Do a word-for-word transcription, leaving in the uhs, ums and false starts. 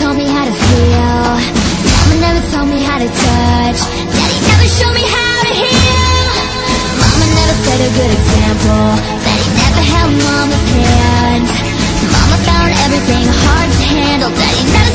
taught me how to feel. Mama never taught me how to touch. Daddy never showed me how to heal. Mama never set a good example. Daddy never held mama's hand. Mama found everything hard to handle. Daddy never